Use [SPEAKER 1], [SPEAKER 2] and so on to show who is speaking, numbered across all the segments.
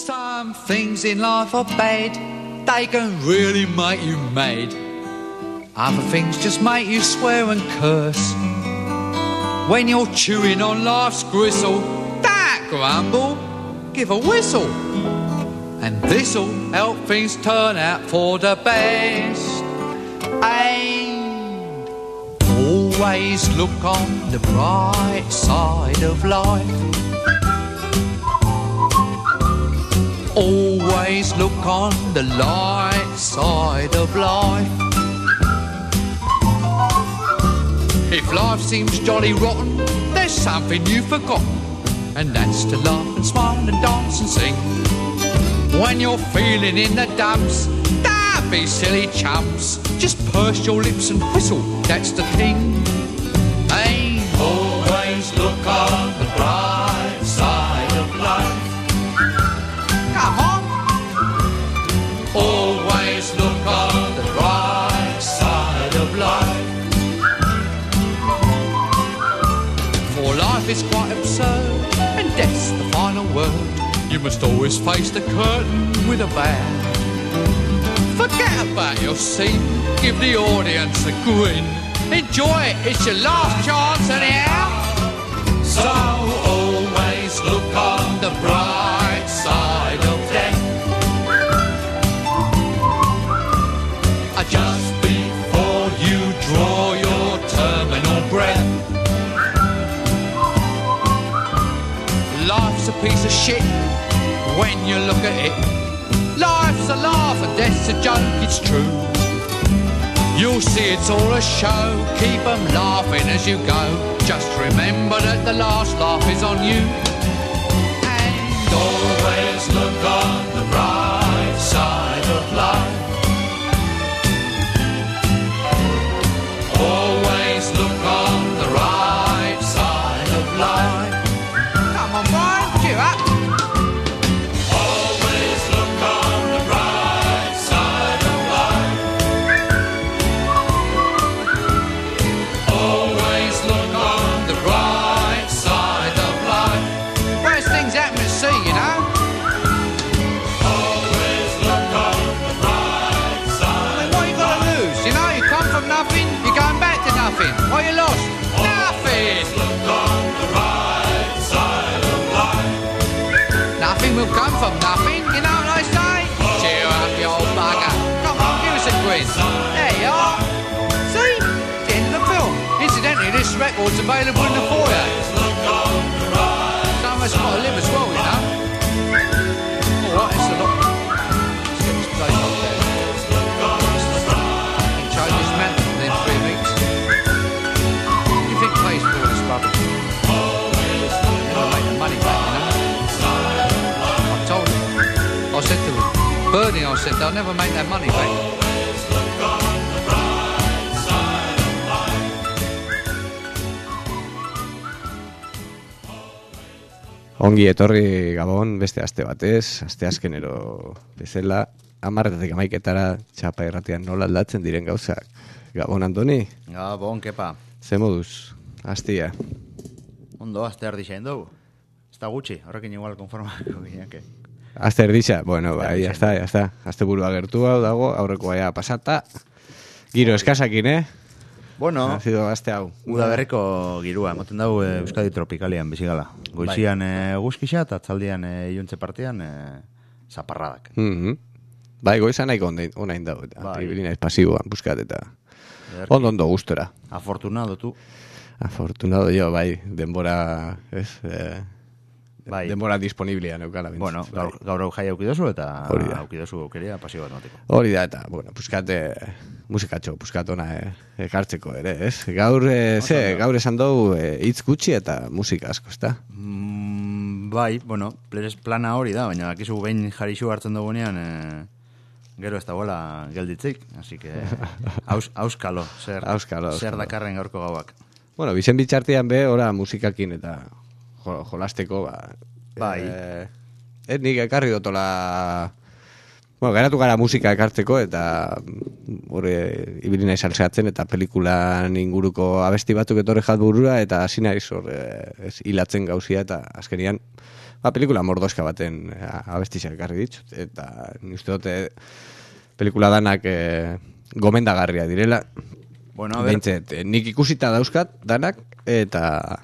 [SPEAKER 1] Some things in life are bad, they can really make you mad. Other things just make you swear and curse. When you're chewing on life's gristle, don't grumble, give a whistle. And this'll help things turn out for the best. And always look on the bright side of life. Always look on the light side of life. If life seems jolly rotten, there's something you've forgotten, and that's to laugh and smile and dance and sing. When you're feeling in the dumps, don't be silly chumps. Just purse your lips and whistle, that's the thing. Hey, always look on the bright side of life. Come on. Always look on the bright side of life. For life is quite absurd, and death's the final word. You must always face the curtain with a bow. Forget about your scene, give the audience a grin. Enjoy it, it's your last chance anyhow. So always look on the bright side of death. Just before you draw your terminal breath. Life's a piece of shit when you look at it. Life's a laugh and death's a joke, it's true. You'll see it's all a show, keep them laughing as you go. Just remember that the last laugh is on you. And always look on the bright side of life. Always look on the right side of life. Come on, Brian, cheer up. Always look on the right side of life. Always look on the right side of life. Worst things happen at sea, you know. Always look on the right side. I mean, what you got to lose? You know, you come from nothing, you're going back to nothing. What you lost? Nothing. Look on the right side of life. Nothing will come from nothing, you know what I say? Cheer up, you old bugger. Come on, give us a quiz. There you are. See? It's the end of the film. Incidentally, this record's available in the foyer. Some of us got to live as well, you know. Alright, it's a lot. Let's get this place up there. Change this man within 3 weeks. What do you think pays for all this rubbish? Never make the money back, you know. I told him. I said to him, Bernie, I said, they'll never make that money back.
[SPEAKER 2] Ongi etorri Gabon beste aste batez, aste azkenero bezala, 10:00 txapa irratian nola aldatzen diren gauzak. Gabon, Antoni?
[SPEAKER 3] Gabon, kepa.
[SPEAKER 2] Ze moduz, astia?
[SPEAKER 3] Ondo, aste ardixain dugu. Ez da gutxi, horrekin igual konformako gineake.
[SPEAKER 2] Aste erditza, bueno, bai, ya está. Aste burua gertu hau dago, aurreko aia pasata. Giro eskasakin,
[SPEAKER 3] Bueno,
[SPEAKER 2] ha sido aste hau.
[SPEAKER 3] Uda berriko girua, emoten dago Euskadi tropikalian bizigala. Goizian guzkixa eta atzaldian iuntze partian zaparradak.
[SPEAKER 2] Bai, goizan nahiko onain dago eta
[SPEAKER 3] Bai.
[SPEAKER 2] ibili naiz pasiboan buskat eta ondo gustora.
[SPEAKER 3] Afortunado tu.
[SPEAKER 2] Afortunado yo, bai, denbora,
[SPEAKER 3] Bai.
[SPEAKER 2] denbora disponiblea neukala.
[SPEAKER 3] Bueno,
[SPEAKER 2] bai.
[SPEAKER 3] gaur hau jai aukidozu eta
[SPEAKER 2] Hori da.
[SPEAKER 3] aukidozu aukeria pasio bat mateko.
[SPEAKER 2] Hori da eta, bueno, puskate musikatxo, puskatona ekartzeko ere, ez? Gaur, gaur esan dugu hitz gutxi eta musika asko, ezta?
[SPEAKER 3] Bai, bueno, plana hori da, baina akizu behin jarixu hartzen dugunean gero ez dagoela gelditzik, así que auskalo, zer dakarren gaurko gauak.
[SPEAKER 2] Bueno, bizen bitxartian be, ora musikakin eta jolasteko,
[SPEAKER 3] Bai.
[SPEAKER 2] Nik ekarri dotola... Bueno, geratu gara musika ekartzeko eta hori ibili naiz salseatzen eta pelikulan inguruko abesti batzuk etorri jat burura eta hasi naiz hilatzen gauzia eta azkenian pelikula mordoska baten abestizak ekarri ditut, eta uste dute pelikula danak gomendagarria direla.
[SPEAKER 3] Bueno, a ver.
[SPEAKER 2] Beintzet, nik ikusita dauzkat danak, eta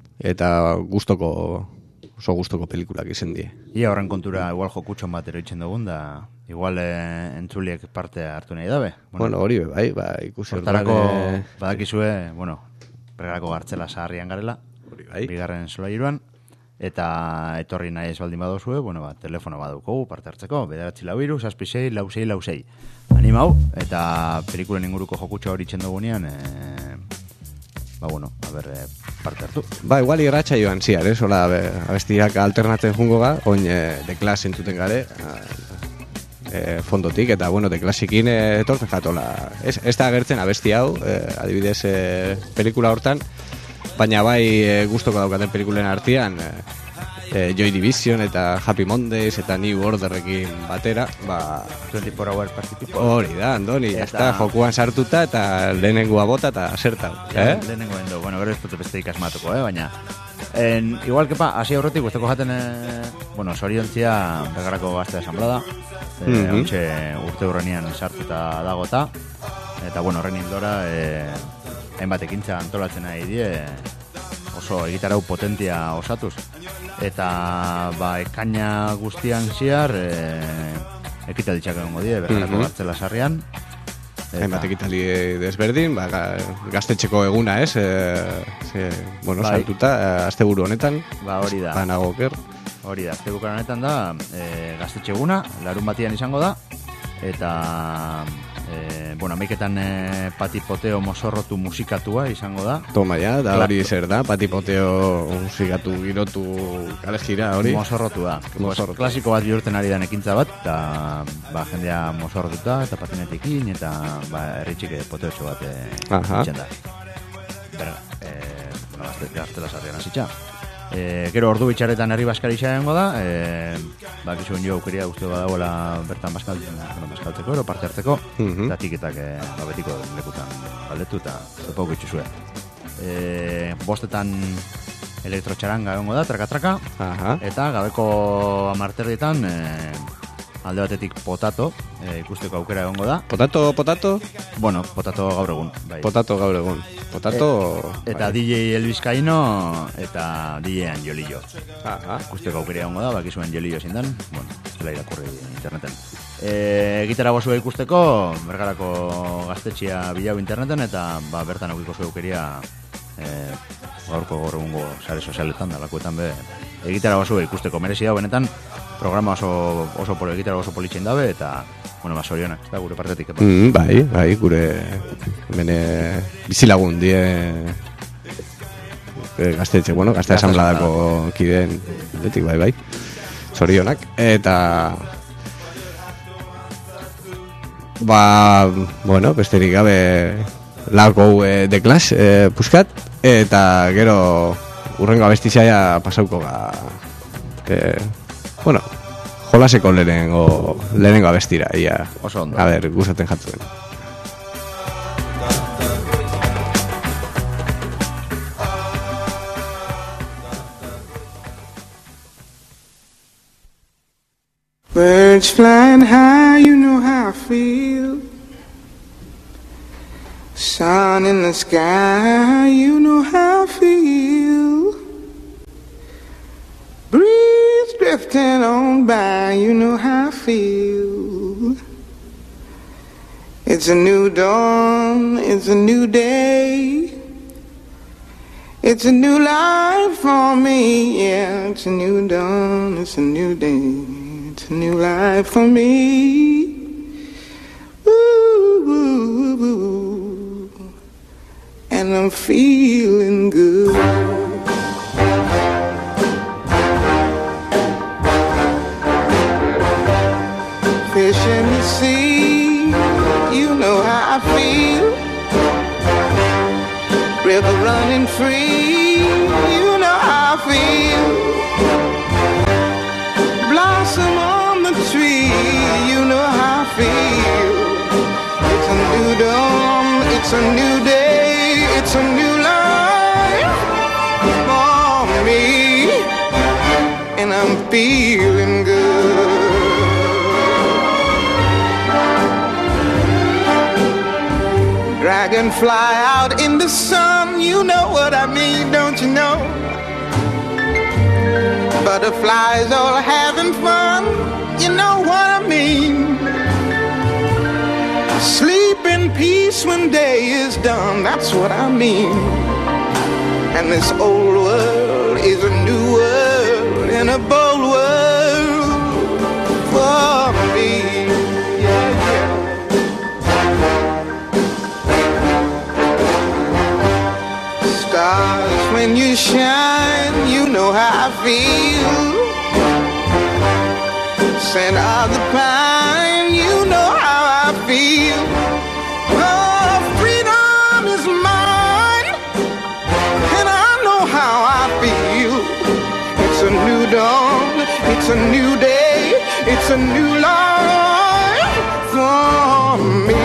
[SPEAKER 2] oso gustoko pelikulak izen die.
[SPEAKER 3] Ia horren kontura igual jokutxon bat eroitzen dugun, da igual entzuliek parte hartu nahi dabe.
[SPEAKER 2] Bueno, hori bai, ikusi
[SPEAKER 3] hortarako badakizue, Bergarako Gartzela Zaharrian garela,
[SPEAKER 2] bai.
[SPEAKER 3] Bigarren solairuan, eta etorri nahi ez baldin badozue, telefono badukogu parte hartzeko, 943-666-666. Animau, eta pelikulen inguruko jokutxo hori txendugunean, parte hartu.
[SPEAKER 2] Igual irratxa joan ziar, hola, abestiak alternatzen jungo ga, oin de klas entzuten gare, fondotik, eta de klasikin etortzen jatola. Ez da agertzen abesti hau, adibidez pelikula hortan, baina bai gustoko daukaten pelikulen artean, Joy Division eta Happy Mondays eta New Orderrekin batera,
[SPEAKER 3] 24 Hours Party People.
[SPEAKER 2] Hori da, Andoni, eta jokuan sartuta eta lehenengoa bota eta zerta.
[SPEAKER 3] Lehenengo endo, gero ez dute beste ikasmatuko, baina igual kepa, hasi aurretik guztoko jaten soriontzia Bergarako Gazte Asamblada, hauntxe urte hurrenian sartuta dagota, eta horren hildora hainbat ekintza antolatzen nahi die, oso egitarau potentia osatuz. Eta ekaina guztian ziar ekitalditxak egongo die Bergarako Gartzela Sarrian.
[SPEAKER 2] Hainbat ekitali desberdin, gaztetxeko eguna ez, sartuta, asteburu honetan.
[SPEAKER 3] Hori da.
[SPEAKER 2] Nago oker.
[SPEAKER 3] Hori da, asteburu honetan da, gaztetxe eguna, larun batian izango da, eta amaiketan patipoteo mozorrotu musikatua izango da.
[SPEAKER 2] Toma ja, da hori zer da, patipoteo musikatu girotu kale gira hori.
[SPEAKER 3] Mozorrotu da. Klasiko bat bihurten ari den ekintza bat, eta jendea mozorrotuta, eta patinetekin, eta herritxik poteotxo bat itxen da. Gaztela Sarrian hasitxa. Gero ordu bitxaretan herri baskarixa egongo da, bakizuen jo aukeria guzti badagoela bertan baskaltzeko, parte hartzeko, eta tiketak betiko lekutan galdetu eta zepauko itxuzue. Bostetan elektrotxaranga egongo da, traka-traka, eta gabeko amarterdietan alde batetik potato, ikusteko aukera egongo da.
[SPEAKER 2] Potato?
[SPEAKER 3] Bueno, potato gaur egun.
[SPEAKER 2] Potato gaur egun.
[SPEAKER 3] Eta DJ Elvis Caino eta DJ Angelillo. Ikusteko aukera egongo da, bakizuen Angelillo zindan. Ez dela irakurri interneten. Gitara bozua ikusteko, Bergarako Gaztetxea bilau interneten, eta bertan aukiko zu aukeria gaurko gaur egungo sare sozialetan, dalakoetan gitara bozua ikusteko merezi da, benetan, programa oso egitara oso politxein dabe, eta, sorionak, ez da, gure partetik.
[SPEAKER 2] Bai, gure bene bizilagun die gaztetxe, Gazte Asambladako kideen detik, bai, sorionak, eta besterik gabe lako de klas puskat, eta gero urrengo abestizaia pasauko jolaseko lehenengo abestira, ia.
[SPEAKER 3] Oso ondo.
[SPEAKER 2] A ber, gustaten jatzen.
[SPEAKER 4] Birds flying high, you know how I feel. Sun in the sky, you know how I feel. Breeze drifting on by, you know how I feel. It's a new dawn, it's a new day. It's a new life for me, yeah. It's a new dawn, it's a new day. It's a new life for me. Ooh, ooh, ooh. And I'm feeling good. Fish in the sea, you know how I feel. River running free, you know how I feel. Blossom on the tree, you know how I feel. It's a new dawn, it's a new day, it's a new life for me. And I'm feeling good. Dragonfly out in the sun, you know what I mean, don't you know? Butterflies all having fun, you know what I mean. Sleep in peace when day is done, that's what I mean. And this old world is a new world and a bold world for me. Yeah, yeah. Stars, when you shine, you know how I feel. Scent of the pine, you know how I feel. Oh, freedom is mine, and I know how I feel. It's a new dawn, it's a new day, it's a new life for me.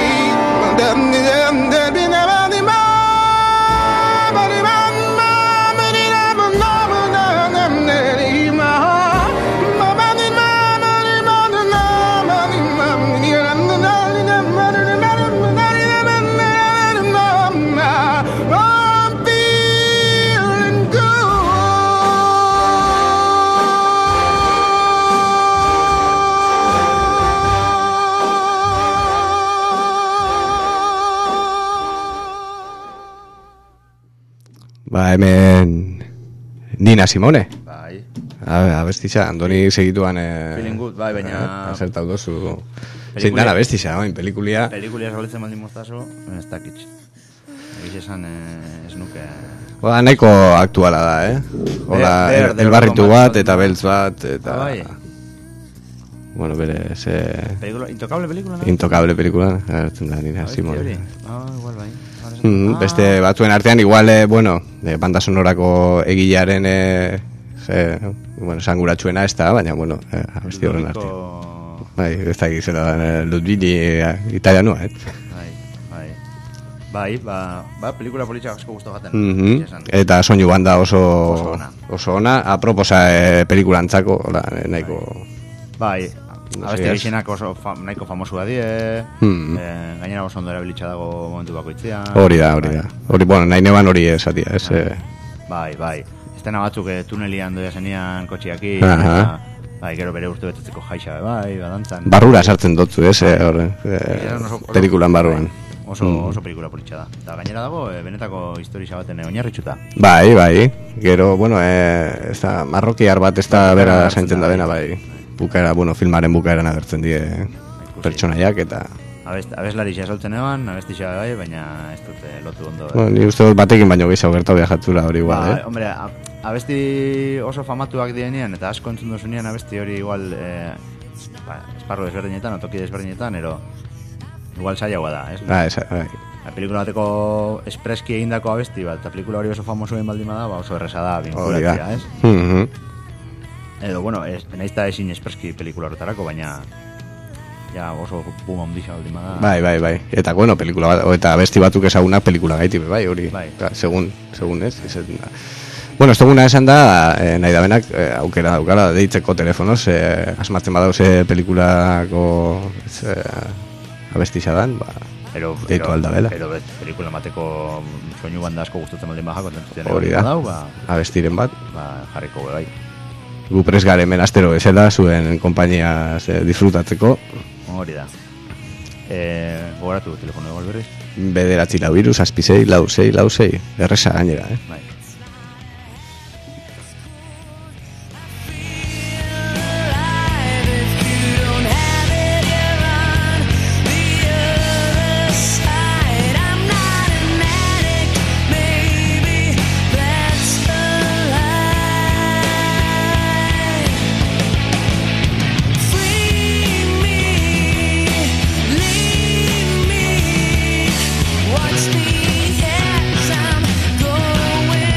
[SPEAKER 2] Ba, hemen Nina Simone.
[SPEAKER 3] Bai.
[SPEAKER 2] Abestitza, Andoni segituan
[SPEAKER 3] Feeling good, bai, baina
[SPEAKER 2] acertau dozu. Zein dan abestitza, oin, pelikulia.
[SPEAKER 3] Pelikulia zabaletzen baldin moztazo, ez dakitz. Egiz esan ez nuke...
[SPEAKER 2] Ba, nahiko aktuala da, Hola, elbarritu bat, eta beltz bat, eta...
[SPEAKER 3] Bai.
[SPEAKER 2] Bueno, bere,
[SPEAKER 3] Intocable pelikula, no?
[SPEAKER 2] Intocable pelikula, gertzen da Nina Simone.
[SPEAKER 3] Igual bai.
[SPEAKER 2] Beste batzuen artean, igual, banda sonorako egilearen sanguratsuena ez da, baina, abesti horren artean. Bai, ez da egizela Ludwigi italianoa,
[SPEAKER 3] Bai, pelikula politxak asko guztu jaten.
[SPEAKER 2] Eta soinu banda oso ona, aproposa pelikulantzako, nahiko...
[SPEAKER 3] Bai, abesti horixenak oso nahiko famosua die, gainera oso ondo erabilitza dago momentu bakoitzean.
[SPEAKER 2] Hori da. Nahi neban hori esatia, ez...
[SPEAKER 3] Bai. Estena batzuk tunelian doia zenian kotxiaki, bai, gero bere urte betetzeko jaixa, bai, badantzan.
[SPEAKER 2] Barrura sartzen dotzu, pelikulan barruan.
[SPEAKER 3] Oso pelikula politxa da. Eta gainera dago, benetako historia baten oinarritxuta.
[SPEAKER 2] Bai. Gero, ez da, marrokiar bat ez da bera zaintzen da dena, bai. Bukaera, filmaren bukaeran agertzen die pertsonaiak eta...
[SPEAKER 3] Abeslari xasoltzen eban, abestixa bai, baina ez dute lotu ondo.
[SPEAKER 2] Ni uste dut batekin baino gehiago gertau jatzula hori igual,
[SPEAKER 3] Hombre, abesti oso famatuak dienean, eta asko entzun duzunean abesti hori igual esparru desberdinetan, otoki desberdinetan, igual saiagoa da, ez?
[SPEAKER 2] Bai.
[SPEAKER 3] Pelikula bateko espreski egindako abesti bat, eta pelikula hori oso famosuen baldin bada, oso erresa da vinculatzea, ez? Edo, naiz da ezin espreski pelikula horretarako, baina ja oso boom handixa baldin bada.
[SPEAKER 2] Bai. Eta, pelikula bat, eta abesti batzuk ezagunak pelikula gaiti, bai, hori. Segun ez, izaten da. Ez duguna esan da, nahi da benak, aukera daukala, deitzeko telefonoz, asmatzen badauze pelikulako abestixa dan, deitu aldabela.
[SPEAKER 3] Pero pelikula mateko soinu banda asko gustatzen baldin baja, kontentutzen
[SPEAKER 2] hori da, abestiren bat.
[SPEAKER 3] Jarriko bai.
[SPEAKER 2] Gu prest gare menastero esela, zuen konpainiaz disfrutatzeko.
[SPEAKER 3] Hori da. Gogoratu telefono egon berriz?
[SPEAKER 2] 9-6-6-6-6, erresa gainera,
[SPEAKER 3] Bai.
[SPEAKER 5] Watch the hands I'm going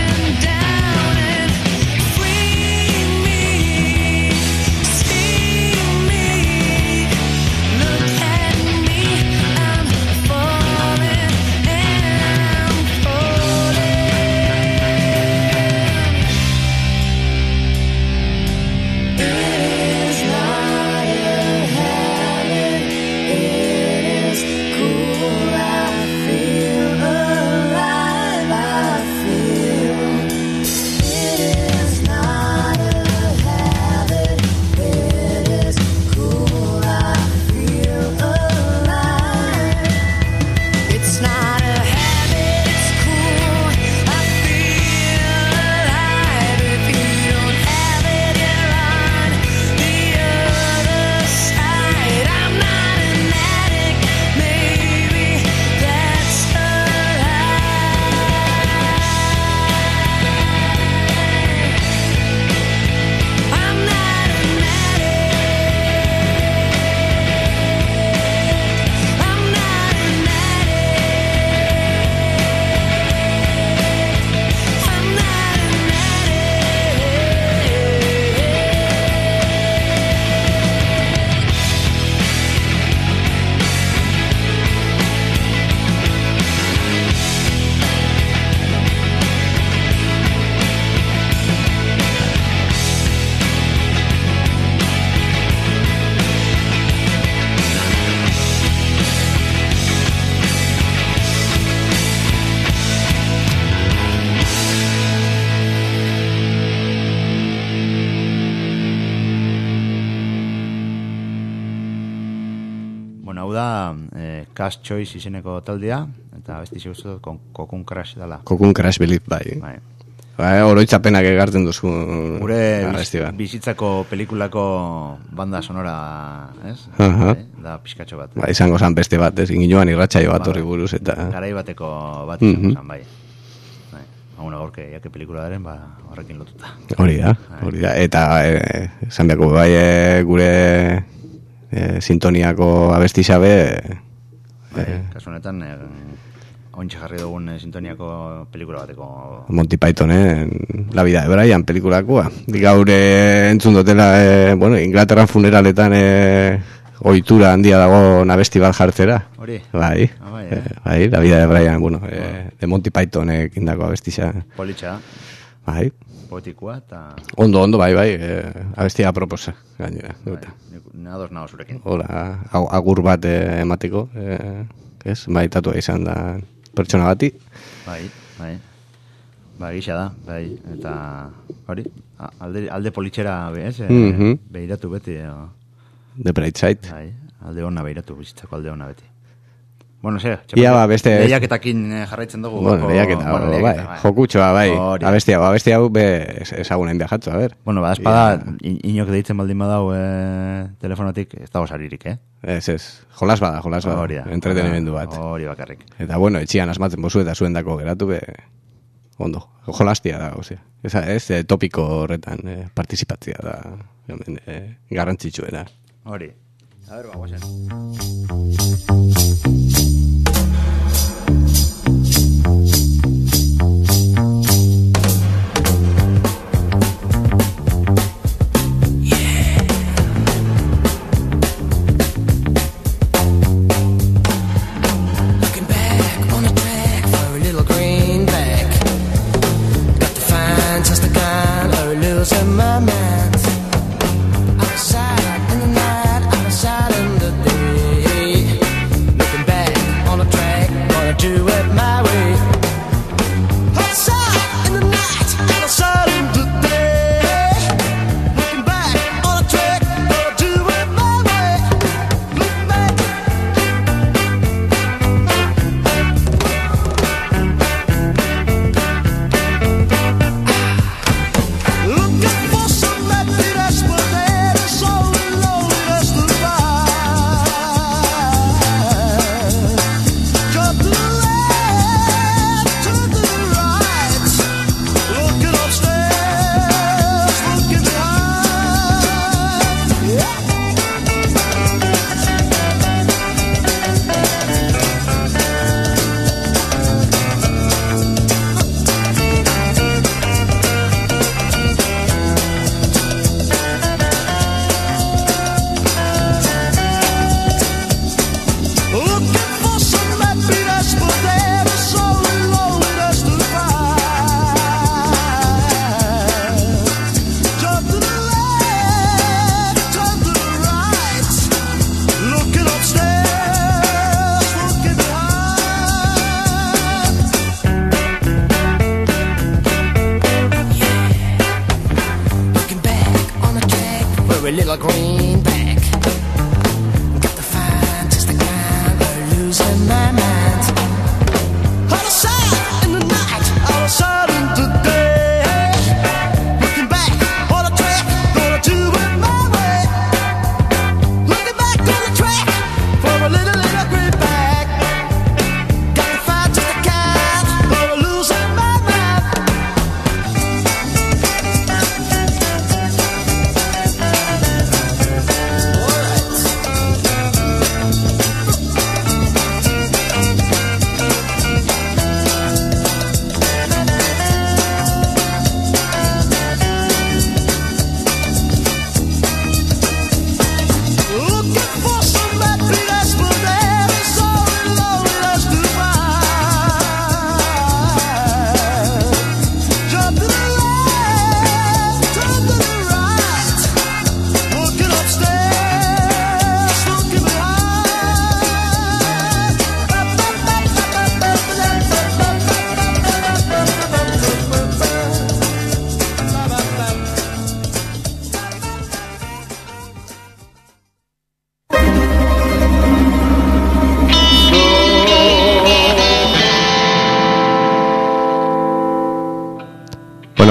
[SPEAKER 3] Cast Choice izeneko taldea, eta besti zeuzu Cocoon Crash dela.
[SPEAKER 2] Cocoon Crash bilit, bai. Oroitzapenak egartzen duzu.
[SPEAKER 3] Gure bizitzako pelikulako banda sonora, ez? Da pizkatxo bat.
[SPEAKER 2] Ba, izango zan beste bat, ez? Inginoan irratsaio bat horri buruz, eta...
[SPEAKER 3] Garai bateko bat izango zan, bai. Una gorke, jake pelikula daren, ba, horrekin lotuta.
[SPEAKER 2] Hori da. Eta, esan behako, bai, gure sintoniako abesti xabe...
[SPEAKER 3] Kasu honetan, ointxe jarri dugun sintoniako pelikula bateko...
[SPEAKER 2] Monty Pythonen La vida de Brian pelikulakoa. Gaur entzun dutela, Inglaterran funeraletan ohitura handia dago nabesti bat jartzera.
[SPEAKER 3] Hori?
[SPEAKER 2] Bai, La vida de Brian, de Monty Pythonek indako abestia.
[SPEAKER 3] Politxa.
[SPEAKER 2] Bai.
[SPEAKER 3] Poetikoa eta...
[SPEAKER 2] Ondo, bai, abestia aproposa. Gainera.
[SPEAKER 3] Ados nago zurekin.
[SPEAKER 2] Hola, agur bat emateko, bai, tatua izan da pertsona bati.
[SPEAKER 3] Bai. Ba, gisa da, bai, eta hori, alde politxera, ez? Behiratu beti.
[SPEAKER 2] The Bright Side.
[SPEAKER 3] Bai, alde hona behiratu, bizitzako alde hona beti. Bueno,
[SPEAKER 2] ia ba, beste...
[SPEAKER 3] Lehiaketakin jarraitzen dugu.
[SPEAKER 2] Lehiaketa, bai. Jokutxoa, bai. Abestia hau be ezagunen biajatzu, a ver.
[SPEAKER 3] Bueno, ba, espada, inok deitzen baldin badau telefonotik, ez dago saririk,
[SPEAKER 2] Ez. Jolas bada. Entretenimendu bat.
[SPEAKER 3] Hori bakarrik.
[SPEAKER 2] Eta, etxian asmatzen bozu eta zuen dako geratu, ondo. Jolastia da, ez topiko horretan partizipatzia da, garrantzitsuena.
[SPEAKER 3] Hori. A ver, vamos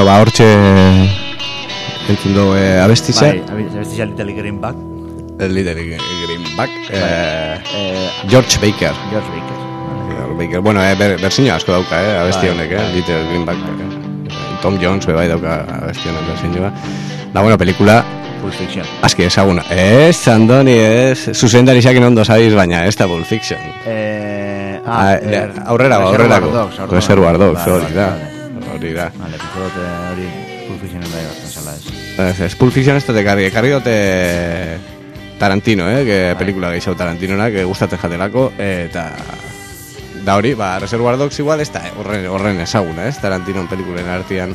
[SPEAKER 2] ba, hortxe entzun dugu abestitza.
[SPEAKER 3] Bai, abestitza Little Greenback.
[SPEAKER 2] Little Greenback. George Baker. Bueno, bersinio asko dauka, abesti honek, Little Greenback. Tom Jones bai dauka abesti honek bersinioa. Da, bueno, pelikula...
[SPEAKER 3] Pulp Fiction.
[SPEAKER 2] Aski ezaguna. Ez, Andoni, ez. Zuzendarizakin ondo zabiz, baina ez da Pulp Fiction. Aurrerako. Reservoir Dogs, hori da. Hori da.
[SPEAKER 3] Vale, hori Pulp Fiction en daigaz, esala ez.
[SPEAKER 2] Ez, Pulp Fiction ez dute karri dute Tarantino, que pelikula gehiago Tarantinona, que gustatzen jatelako, eta... Da hori, ba, Reservoir Dogs igual ez da horren ezaguna, ez? Tarantinon pelikulen artean.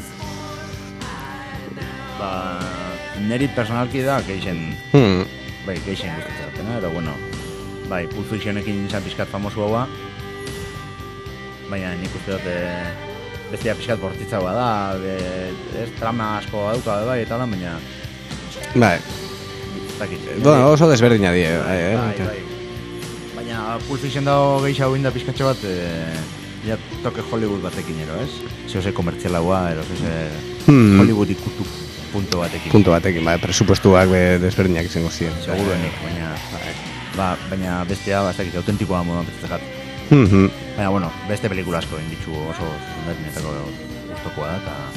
[SPEAKER 3] Ba, neri personalki da, geixen... Bai, geixen gustatzen, edo, bueno... Bai, Pulp Fictionekin izan pixkat famosu haua, baina nik uste dute bestia pixkat bortitzagoa da, ez trama asko dauka bai, eta da, baina...
[SPEAKER 2] Bai. Bueno, oso desberdina die,
[SPEAKER 3] bai. Baina Pulp Fiction dago gehiago inda pixkatxo bat, ja toke Hollywood batekin ero, ez? Zehose komertzialagoa, ero zehose Hollywood ikutu punto batekin.
[SPEAKER 2] Punto batekin, bai, presupuestuak desberdinak izango ziren.
[SPEAKER 3] Seguruenik, baina bestea, ez dakit, autentikoa moduan betzakat. Baina, bueno, beste pelikula asko inditzu oso zundatinetako gustokoa da, eta...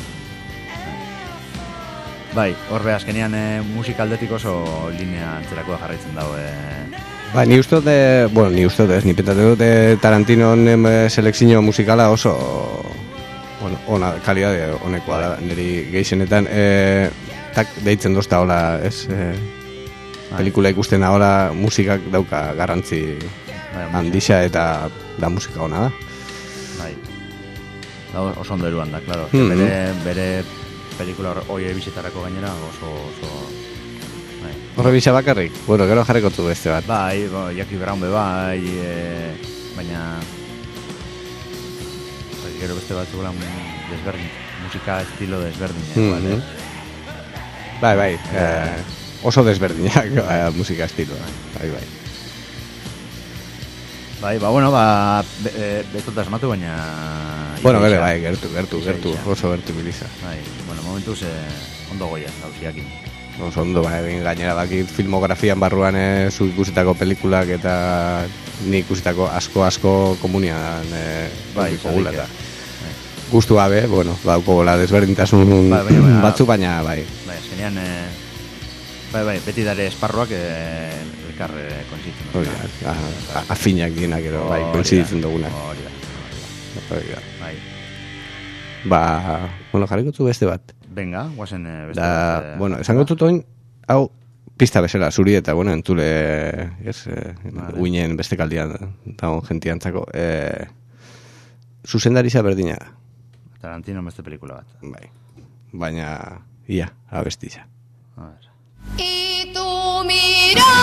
[SPEAKER 3] Bai, horbe azkenian musikaldetik oso linea antzerakoa jarraitzen dago.
[SPEAKER 2] Ba, ni uste dut, ni pentate dut Tarantinon selekzio musikala oso... Bueno, ona, kalidade honekoa da, niri gehixenetan. Deitzen dozta hola, ez... Pelikula ikusten ahola musikak dauka garrantzi handixa eta da musika ona da.
[SPEAKER 3] Bai. Da oso ondo eruan da, klaro. Bere pelikula hori bizitarako gainera oso...
[SPEAKER 2] Horre bisa bakarrik? Bueno, gero jarrekotu beste bat.
[SPEAKER 3] Bai, Jackie Brown bai, baina... Gero beste bat zugulan desberdin, musika estilo desberdin. Bai.
[SPEAKER 2] Oso desberdinak musika estiloa.
[SPEAKER 3] Bai, bueno, betut asmatu, baina...
[SPEAKER 2] Bueno, bere, bai, gertu, oso gertu biliza.
[SPEAKER 3] Bai, bueno, momentuz ondo goia, gauziakin.
[SPEAKER 2] Oso ondo, bai, gainera bakit filmografian barruan zu ikusitako pelikulak eta ni ikusitako asko komunian kogula eta gustu gabe, bueno, dauko gola desberdintasun batzu, baina, bai.
[SPEAKER 3] Bai, eskenean... Bai, beti dare esparruak elkar konsitzen.
[SPEAKER 2] Afinak dienak ero, bai, konsitzen dugunak.
[SPEAKER 3] Hori da. Bai.
[SPEAKER 2] Ba, bueno, jarrikotu beste bat.
[SPEAKER 3] Venga, guazen beste bat.
[SPEAKER 2] Bueno, esango tutoin, hau, pista bezala, zuri eta, bueno, entule, uinen beste kaldian, dago gentiantzako, zuzendariza berdina da.
[SPEAKER 3] Tarantino beste pelikula bat.
[SPEAKER 2] Bai, baina, ia, abestiza.
[SPEAKER 3] A ver.
[SPEAKER 5] Y tu mirada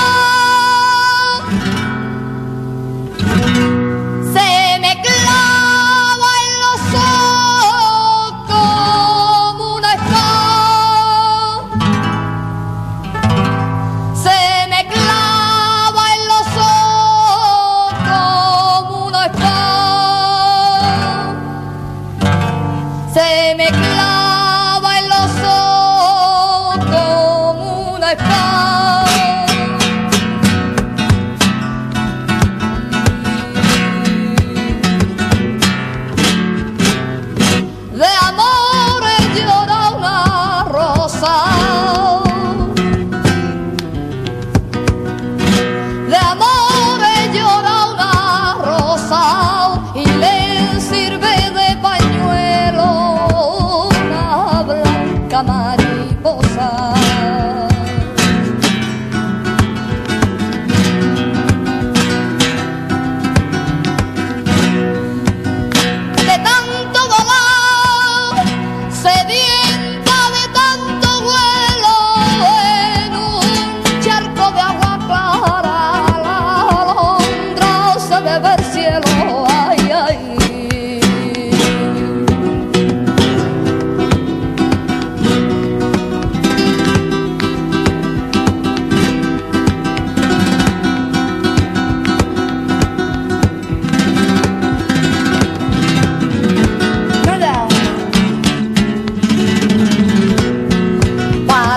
[SPEAKER 5] se me clava en los ojos como una espada. Se me clava en los ojos como una espada. Se me clava en los ojos como una espada. De amores llora una rosa, de amores llora una rosa y le sirve de pañuelo una blanca mariposa. De tanto volar, sedienta de tanto vuelo, en un charco de agua clara, la alondra se ve ver cielo, ay, ay.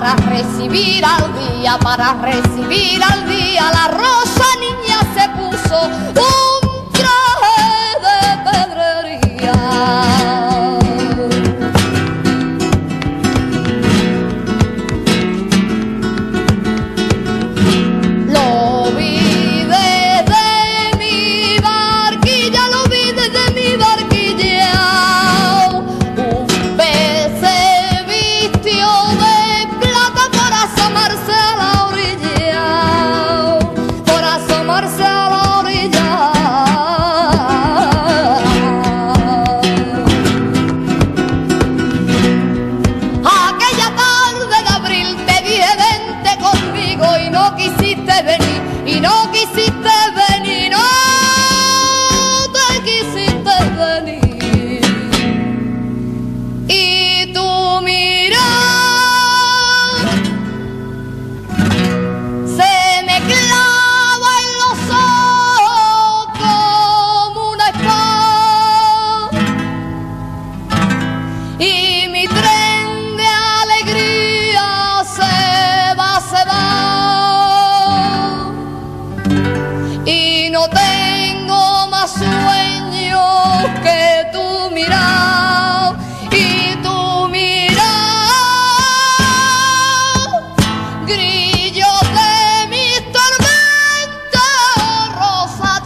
[SPEAKER 5] para recibir al día, la rosa niña se puso un traje de pedrería. Lo vi desde mi barquilla, un pez se vistió de plata por asomarse a la orilla, por asomarse a la orilla. Aquella tarde de abril te dije vente conmigo y no quisiste venir, y no quisiste venir, no te quisiste venir. Y tu mirada se me clava en los ojos como una espada, y mi tren de alegría se va, y no tengo más sueño que tu mirada, y tu mirada, grillo de mis tormentas, rosa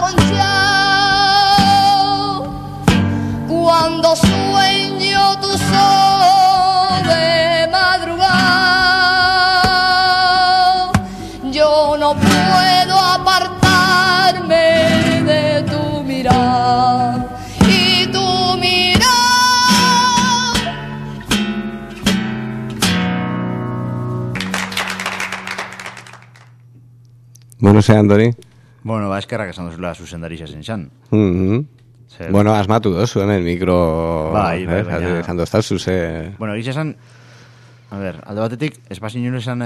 [SPEAKER 5] tronchada, cuando sueño tu sol de madrugada, yo no puedo apartarme de tu mirada, y tu mirada.
[SPEAKER 2] Bueno, Andoni.
[SPEAKER 3] Bueno, eskerrak esan duzula zuzendarixa zen.
[SPEAKER 2] Bueno, asmatu dozu, hemen mikro...
[SPEAKER 3] Bai,
[SPEAKER 2] Esan doztazu, ze...
[SPEAKER 3] Bueno, egiz esan... A ver, alde batetik, espazin nire esan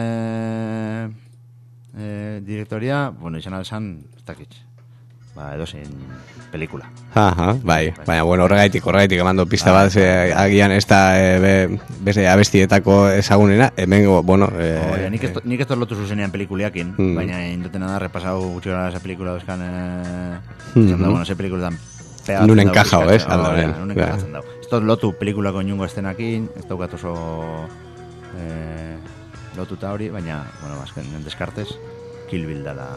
[SPEAKER 3] direktoria, bueno, izan alzan, ez dakit. Edozein pelikula.
[SPEAKER 2] Aha, bai. Baina, bueno, horregaitik emando pista bat, agian ez da beste abestietako ezagunena, hemen, bueno...
[SPEAKER 3] Nik ez lotu zuzenean pelikuliakin, baina indotena da, repasau gutxi gara esa pelikula dozkan, izan da, bueno, ese pelikuletan pegatzen
[SPEAKER 2] nun enkajao, ez?
[SPEAKER 3] Nun enkajatzen dago. Ez da lotu pelikulako inungo estenakin, ez daukat oso lotuta hori, baina, bueno, azken deskartez, Kill Bill dala...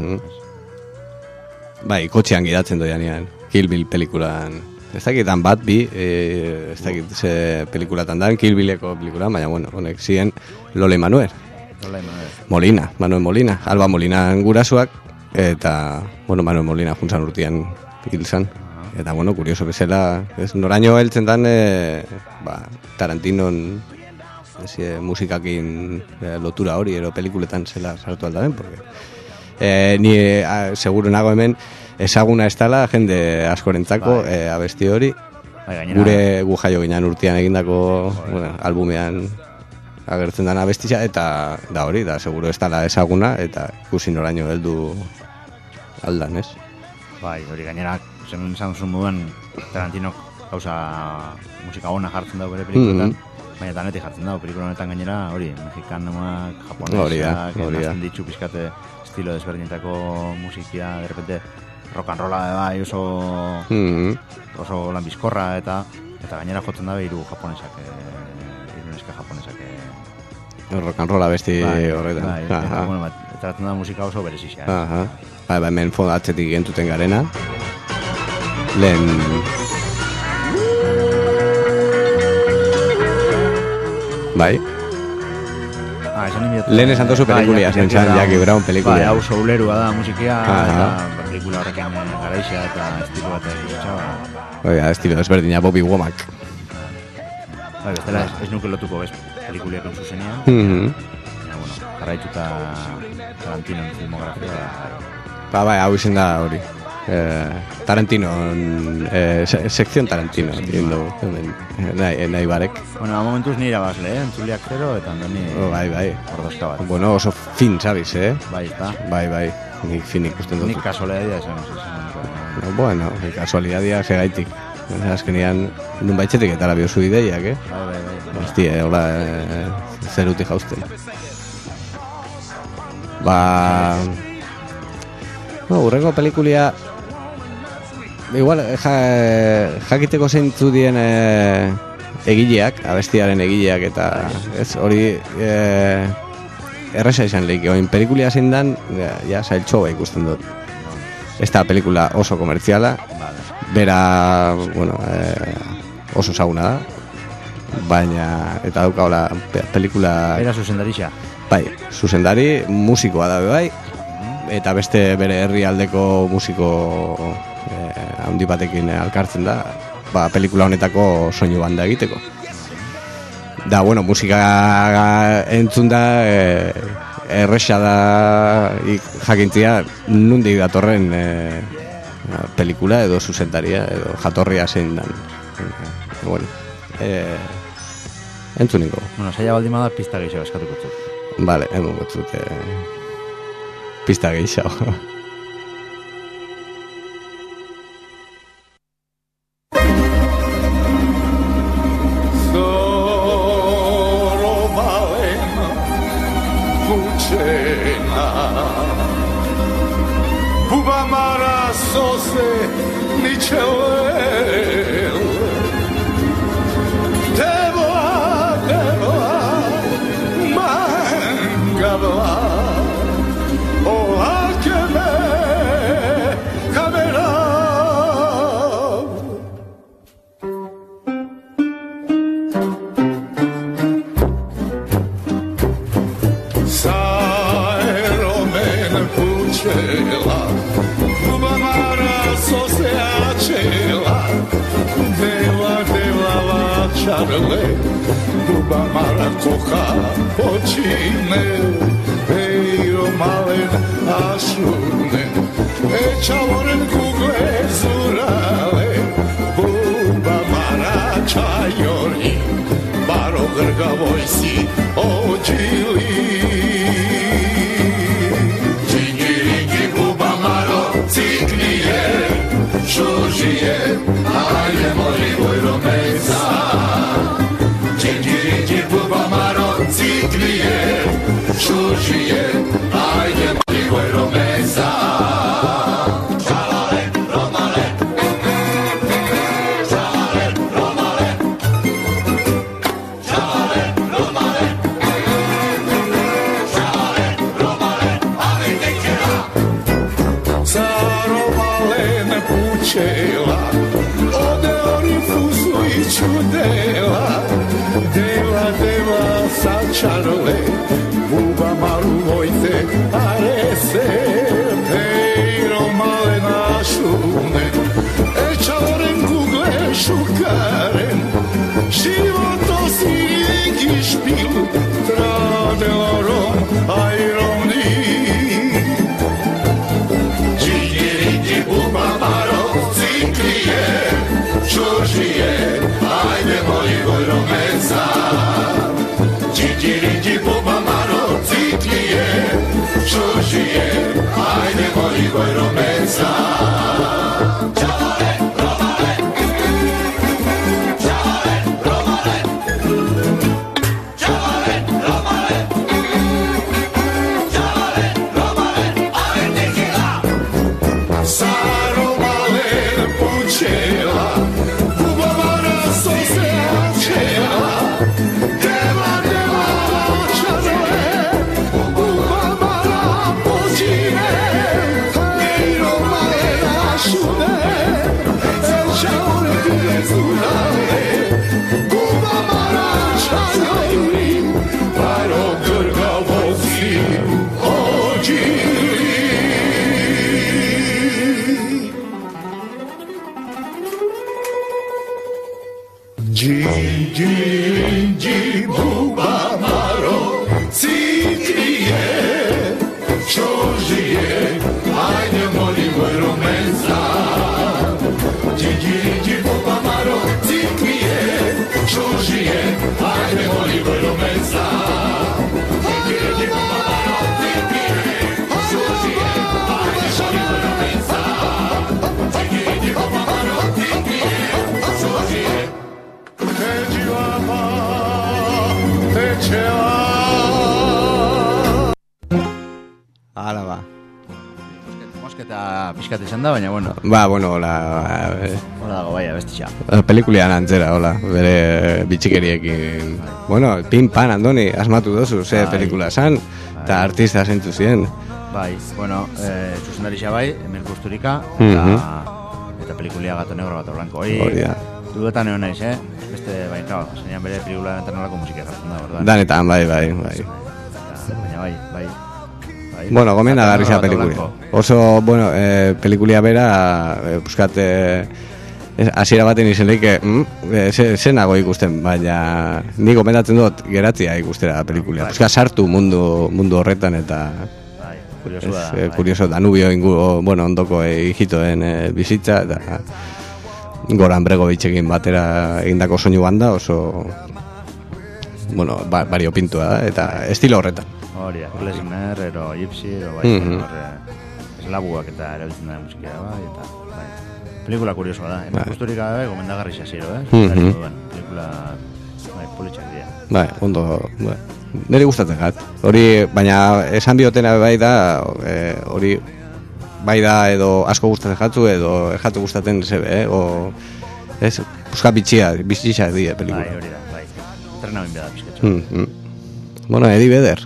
[SPEAKER 2] Bai, kotxean gidatzen doianean, Kill Bill pelikulan. Ez dakitan bat, bi, ez dakit ze pelikulatan dan, Kill Billeko pelikulan, baina, bueno, honek ziren Lola Manuel Molina, Alba Molina gurasuak, eta, bueno, Manuel Molina juntzan urtean hil zan. Eta, bueno, kurioso bezala, ez noraino heltzen dan, Tarantinon musikakin lotura hori, ero pelikuletan zela sartu aldaren, porque ni seguro nago hemen ezaguna ez dela jende askorentzako abesti hori, gure gu jaio ginen urtean egindako albumean agertzen dana abestia, eta da hori, da seguro ez dela ezaguna, eta ikusi noraino heldu aldan, ez?
[SPEAKER 3] Bai, hori gainera, zen esan zuen moduan, Tarantinok gauza musika ona jartzen dago bere pelikuletan, baina tanetik jartzen dago, pelikula honetan gainera, hori, mexikanoak, japonesak, nazten ditzu pizkate estilo desberdinetako musikia, de repente, rock and rolla bai, oso lan bizkorra, eta gainera jotzen dabe hiru japonesak, hiru neska japonesak.
[SPEAKER 2] Rock and rolla besti horretan.
[SPEAKER 3] Bai, eta, bueno, traten da musika oso berezizia.
[SPEAKER 2] Bai, hemen fondatzetik gentuten garena. Lehen... Bai. Lehen esan tozu pelikulia, zentzan Jackie Brown pelikulia.
[SPEAKER 3] Bai, hau soulerua da musikia, eta pelikula horrekin garaixa eta estilo bat egitxaba.
[SPEAKER 2] Oiga, estilo desberdina, Bobby Womack.
[SPEAKER 3] Bai, bestela ez nuke lotuko bez pelikuliak zuzenean. Baina, bueno, jarraituta Tarantino filmografia.
[SPEAKER 2] Bai, hau izen da hori. Tarantino, sekzion Tarantino, nahi barek.
[SPEAKER 3] Bueno, momentuz nire abazle, entzuliak zero, eta andoni
[SPEAKER 2] bai.
[SPEAKER 3] Ordozka bat.
[SPEAKER 2] Bueno, oso fin, sabiz,
[SPEAKER 3] Bai, eta?
[SPEAKER 2] Bai, nik fin ikusten dut.
[SPEAKER 3] Nik kasualidadia esan.
[SPEAKER 2] Bueno, kasualidadia segaitik. Azkenean, nun baitxetik eta labiozu ideiak,
[SPEAKER 3] Bai.
[SPEAKER 2] Hostia, hola, zerutik jauzten. Urrengo pelikulia igual jakiteko zeintzu dien egileak, abestiaren egileak, eta ez hori erresa izan lehik. Oin pelikulia zein dan, ja, zailtxoa ikusten dut. Ez da pelikula oso komertziala, bera, bueno, oso zauna da, baina, eta dauka hola pelikula...
[SPEAKER 3] Bera zuzendarixa.
[SPEAKER 2] Bai, zuzendari, musikoa da bai, eta beste bere herrialdeko musiko handi batekin alkartzen da, pelikula honetako soinu banda egiteko. Da, bueno, musika entzun da, erresa da jakintzia nundik datorren pelikula edo zuzendaria edo jatorria zein dan. Bueno, entzuniko.
[SPEAKER 3] Bueno, saia baldima da pista gehiago eskatuko zut.
[SPEAKER 2] Vale, emango zut pista gehiago.
[SPEAKER 6] Bubamara kocha počine, Eiro malen asunen, Čavoren kugle zurale, Bubamara čajori, Baro grgavoj si ođili. Čingiringi Bubamaro ciknije, Šužije, ajde moli vojromeza. Šužije, ajde moli vojromeza. Čalale, romale, čalale, romale, čalale, romale, čalale, romale, ali tekera. Caromale ne pučela, ode orifusu i čudela, dela sačarole, Bubamaru vojte arese, Eiro male našune, Čavoren kugle šukaren, životo siriki špil, tradelorom ajroni. Činjiriti Bubamaro ciklije, Šužije, ajde moli vojromeza. Činjiriti Bubamaro ciklije, Šužije, ajde moli vojromeza. Čavale, romale, čavale, romale, čavale, romale, čavale, romale, ale tekila. Saromale pučela, Bubamara sose čela, Dži, Bubamaro ciklije, Šužije, ajde moli vojromeza. Dži, Bubamaro ciklije, Šužije, ajde moli vojromeza. Dži, Bubamaro ciklije, Šužije, ajde moli vojromeza. Dži, Bubamaro ciklije, Šužije. Te čela
[SPEAKER 3] Eta pixkat izan da, baina, bueno.
[SPEAKER 2] Ba, bueno, hola
[SPEAKER 3] dago, bai, abestitxa.
[SPEAKER 2] Pelikulian antzera, hola, bere bitxikeriekin. Bueno, pin-pan, Andoni, asmatu dozu, ze pelikula zan, eta artista zentu ziren.
[SPEAKER 3] Bai, bueno, zuzendarixa bai, Emil Kusturika, eta pelikulia Gato Negro, Gato Blanco. Hori
[SPEAKER 2] da.
[SPEAKER 3] Dudetan egon naiz, beste, bai, claro, zeinan bere pelikula enten nolako musika jartzen da, verdad?
[SPEAKER 2] Danetan, bai.
[SPEAKER 3] Baina, bai.
[SPEAKER 2] Bueno, gomena garriza pelikulia. Oso, bueno, pelikulia bera, buskat, hasiera baten izenik, zenago ikusten, baina ni gomendatzen dut geratzia ikustera pelikulia. Buskat sartu mundu horretan eta... Kurioso, Danubio inguruko, bueno, ondoko hijitoen bizitza, eta Goran Bregovitzekin batera egindako soinu banda, oso, bueno, bario pintua da, eta estilo horretan.
[SPEAKER 3] Hori da, Klezmer, ero Gypsy, ero bai, eslabuak eta erabiltzen da musikera, bai, eta, bai, pelikula kuriosoa da, hemen Kusturika bai, gomendagarri xasiro, pelikula, bai, politxak dira.
[SPEAKER 2] Bai, ondo, bai. Neri gustatzen gat. Hori, baina esan biotena bai da, hori bai da edo asko gustatzen jatzu edo jatu gustatzen zebe, o ez, puska bitxia die pelikula.
[SPEAKER 3] Bai, hori da, bai. Trena bin beda pizkatxo.
[SPEAKER 2] Bueno, Eddie Vedder.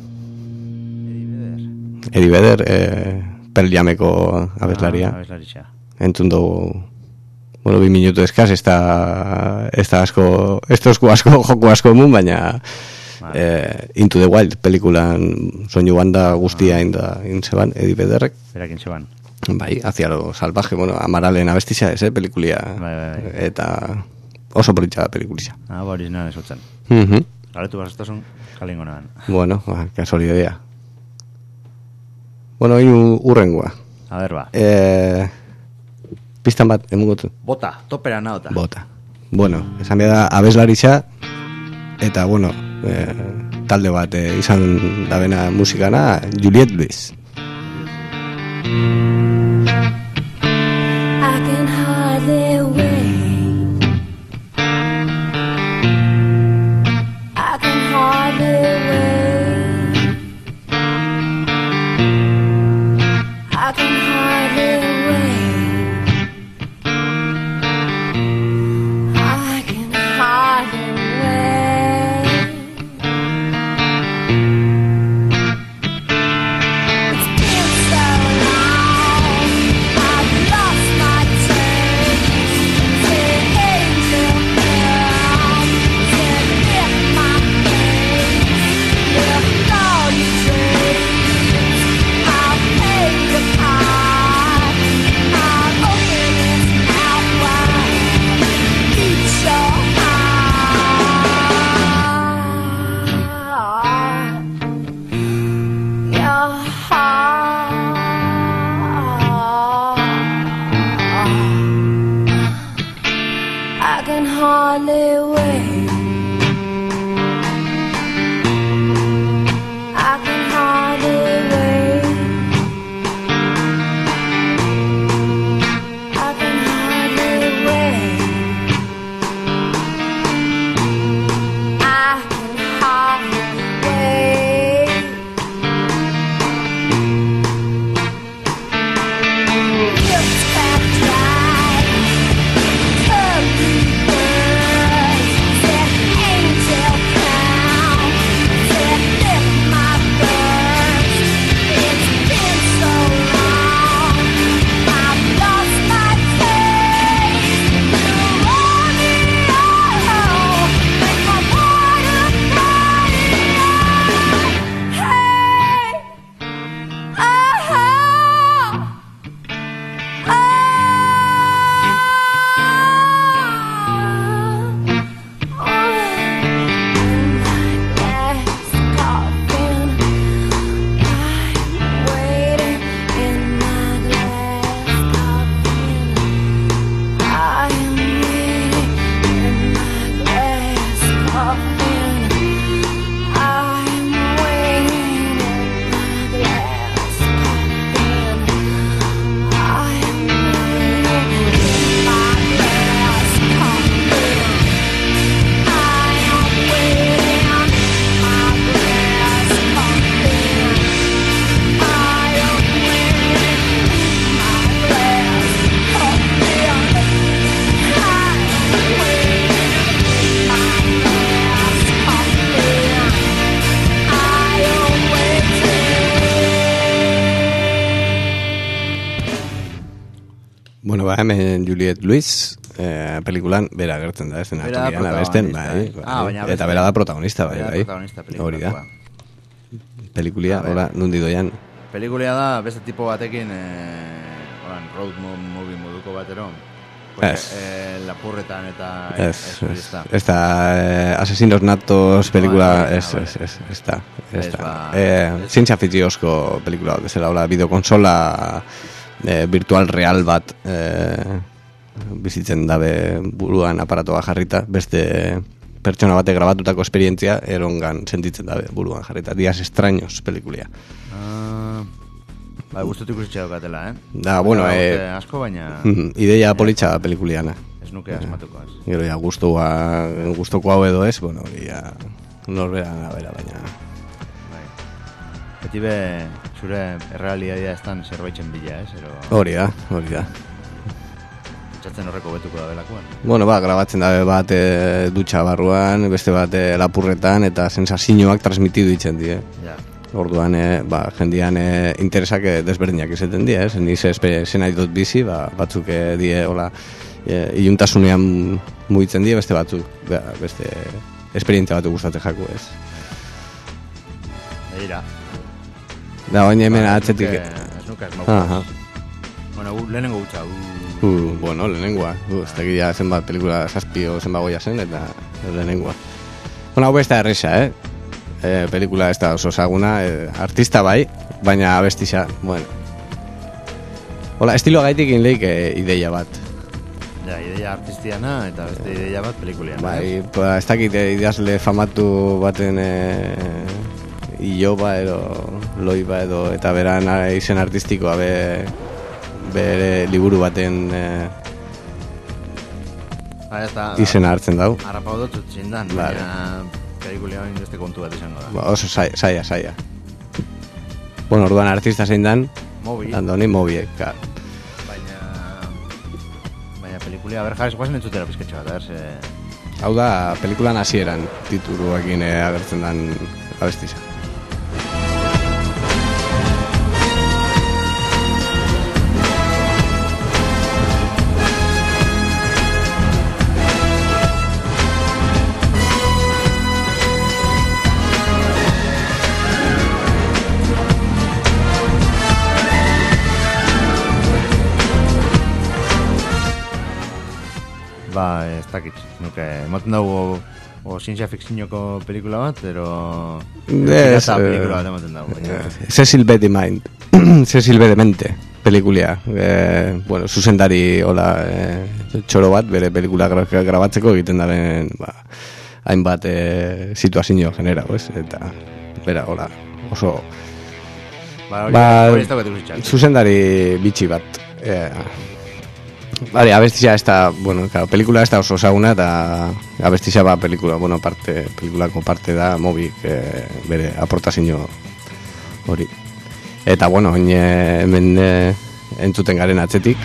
[SPEAKER 2] Eddie Vedder, Pearl Jameko abeslaria. Entzun dugu, bueno, 2 minutu eskaz, ez da asko, joko asko mun, baina Into the Wild pelikulan soinu banda guztia intzeban, Eddie Vedderrek.
[SPEAKER 3] Berak intzeban.
[SPEAKER 2] Bai, hacia lo salvaje, bueno, Amaralen abestiza ez, pelikulia.
[SPEAKER 3] Bai.
[SPEAKER 2] Eta oso politxa pelikulia.
[SPEAKER 3] Hori izan esotzen. Galetu basotasun, kalingo nahan.
[SPEAKER 2] Bueno, kasualidadea. Bueno, hain urrengoa.
[SPEAKER 3] A ver, ba.
[SPEAKER 2] Pistan bat, emungotu.
[SPEAKER 3] Bota, topera naota.
[SPEAKER 2] Bota. Bueno, esan behar da abeslaritza, eta, bueno, talde bat izan dabena musikana, Juliette Lewis.
[SPEAKER 7] I can hardly wait. I can hardly wait. I can hardly wait. I can hardly wait. It's been so long. I've lost my taste.
[SPEAKER 2] Bueno, ba, hemen Juliette Lewis, pelikulan, bera gertzen da, ez dena tokian abesten, bai. Eta bera da protagonista, bai. Hori da. Pelikulia, hola, nundi doian.
[SPEAKER 3] Pelikulia da, beste tipo batekin, road movie moduko batero. Lapurretan eta... Ez da, Asesinos Natos pelikula, ez da. Zientzia fikziozko pelikula, ez da, bideokonsola virtual real bat bizitzen dabe buruan aparatoa jarrita, beste pertsona bate grabatutako esperientzia erongan sentitzen dabe buruan jarrita. Días extraños pelikulia. Gustutu ikusitxe daukatela,
[SPEAKER 2] Da, bueno,
[SPEAKER 3] asko baina...
[SPEAKER 2] Ideia politxa pelikuliana.
[SPEAKER 3] Ez nuke asmatuko, ez.
[SPEAKER 2] Gero ja, gustoko hau edo ez, bueno, ja, norbera nabera, baina...
[SPEAKER 3] Beti be, zure errealitatea estan zerbaitzen bila, ez?
[SPEAKER 2] Hori da.
[SPEAKER 3] Txatzen horreko betuko da belakoan.
[SPEAKER 2] Bueno, grabatzen dabe bat dutxa barruan, beste bat lapurretan, eta sensazioak transmitidu ditzen die.
[SPEAKER 3] Ja.
[SPEAKER 2] Orduan, jendian interesak desberdinak izaten die, ez? Ni zena ditut bizi, batzuk die, hola, iluntasunean mugitzen die, beste batzuk, beste esperientzia batu gustatzen jaku, ez?
[SPEAKER 3] Eira.
[SPEAKER 2] Da, baina hemen atzetik...
[SPEAKER 3] Ez nuka esmauko. Bueno, lehenengo gutxa.
[SPEAKER 2] Bueno, lehenengoa. Ez dakit zenbat pelikula zazpio zenbat goia zen, eta lehenengoa. Bueno, hau besta erresa, pelikula ez da oso ezaguna, artista bai, baina abestixa, bueno. Hola, estiloa gaitik inleik ideia bat.
[SPEAKER 3] Ja, ideia artistiana eta beste ideia bat pelikuliana.
[SPEAKER 2] Bai, ez dakit idazle famatu baten Iloba edo Loiba edo eta beran izen artistikoa bere liburu baten izena hartzen dau.
[SPEAKER 3] Arrapau dut zindan, baina pelikulia bain beste kontu bat izango da.
[SPEAKER 2] Oso saia. Bueno, orduan artista zein dan, Andoni Mobi, kar.
[SPEAKER 3] Baina pelikulia, jarrez guazen entzutera pizketxe bat,
[SPEAKER 2] Hau da, pelikulan hasieran tituluakin agertzen dan abestiza.
[SPEAKER 3] Ez dakit, nuke, ematen dugu zientzia fikziñoko pelikula bat, pero pirata pelikula bat ematen dugu.
[SPEAKER 2] Cecil B. DeMint, Cecil B. Demente pelikulia, bueno, zuzendari hola txoro bat, bere pelikula grabatzeko egiten daren hainbat situazio genera, eta bera, hola, oso zuzendari bitxi bat. Vale, abestia esta, bueno, claro, pelikula esta oso ezaguna eta abestia pelikula, bueno, pelikulako parte da Mobi bere aportazio hori. Eta bueno, hemen entzuten garen atzetik.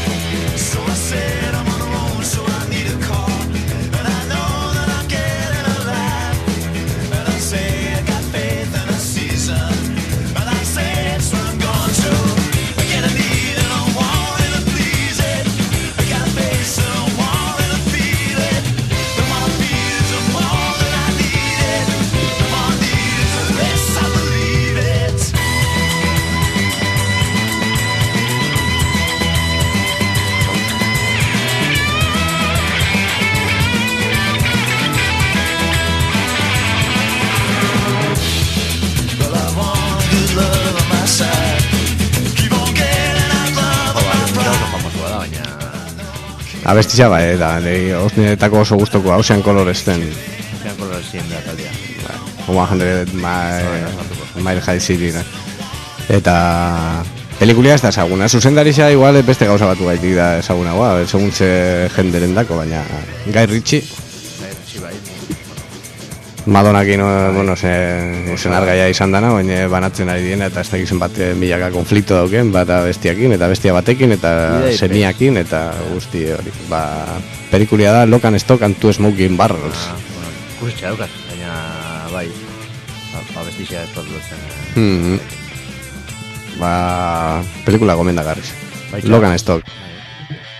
[SPEAKER 2] Abestia bai, da, osnietako oso guztoko Ocean Colors den.
[SPEAKER 3] Ocean Colors zien da taldea.
[SPEAKER 2] Oma jende, Mile High City, da. Eta pelikulia ez da ezaguna. Zuzendarixa igual beste gauza batu gaitik da ezagunagoa, segun ze jenderen dako, baina Guy Ritchie
[SPEAKER 3] bai.
[SPEAKER 2] Madonakin, bueno, zen argaia izan dana, baina banatzen ari diena, eta ez dakizen bat milaka konflikto dauken, bat bestiakin, eta bestia batekin, eta semiakin, eta guzti hori. Pelikulia da Lock and Stock and Two Smoking Barrels.
[SPEAKER 3] Kusitxe daukat, baina bai, bestizia ez dutzen.
[SPEAKER 2] Pelikula gomendagarriz. Lock and Stock.